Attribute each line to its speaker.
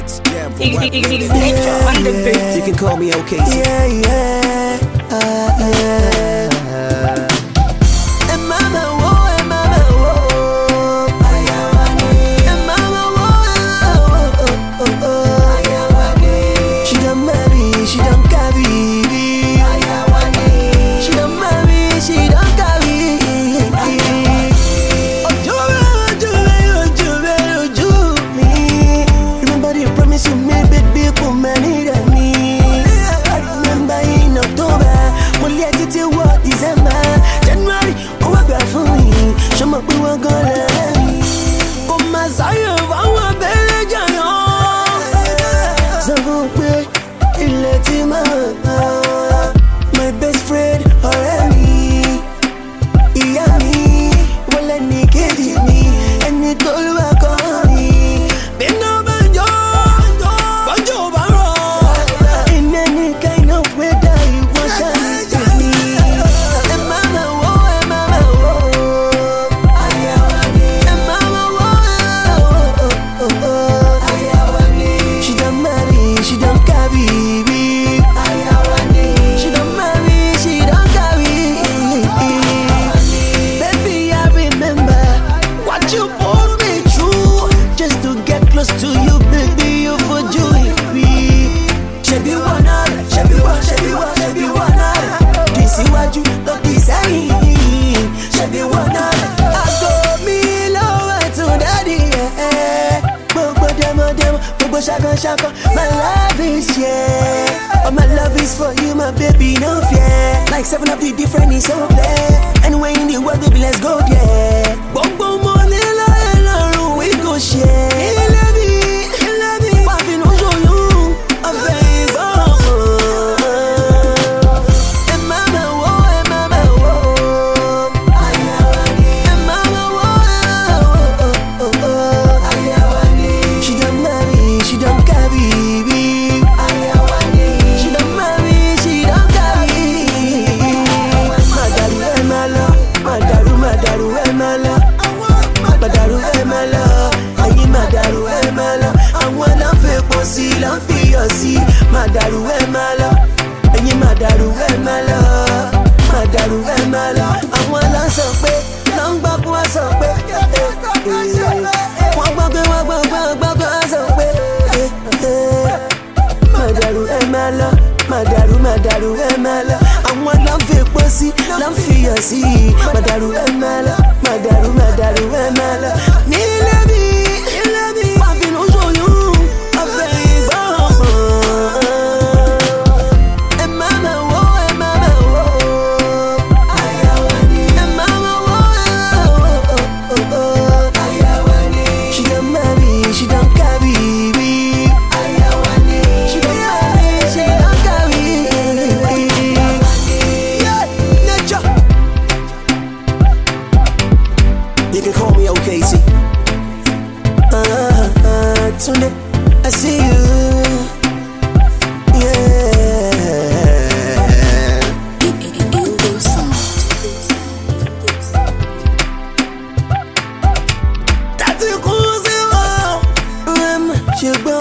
Speaker 1: You can call me OKC.
Speaker 2: Yeah. And mama, whoa, and mama, whoa. And mama, whoa. She don't marry, she don't carry. She don't marry, she don't carry. Remember the promise you made, baby, put money than me. Remember in October, we'll let it till what December. January, oh, I got for me. Show me we were gonna oh, my Zion, I want better giant. Zago, il est my best friend, already. Yami, well, I need me, and it all back on me. Been no banjo, in any kind of weather, you want to give me. And mama, whoa, and mama, whoa. And mama, whoa. She don't marry, she don't carry. She don't marry, she don't carry. Baby, I remember what you put me through just to get close to you, baby. You for joy. Shebi one, this is what you love design. Shebi one, I go me love to daddy. Bobo shaka, my love is yeah. Oh, my love is for you, my baby, no fear. Like 7 of the different is so clear. Anywhere in the world, baby, let's go, yeah. Bongo money, la, we go share. Madaru emala, ẹyin madaru emala, madaru emala. Àwọn là ń sọ pé, ló ń gbọ́ kó wá sọ pé, wọ́n gbọ́ pé kó wá sọ pé, madaru emala, madaru emala. Àwọn là ń fi epo sí, là ń fi iyọ̀ sí, madaru emala, madaru emala. Nílé bí, wọ́n fi nù sóyún, ọ̀fẹ́ ìgbọ́. You can call me OKC. Tunde, I see you. Yeah. That's a cool zero.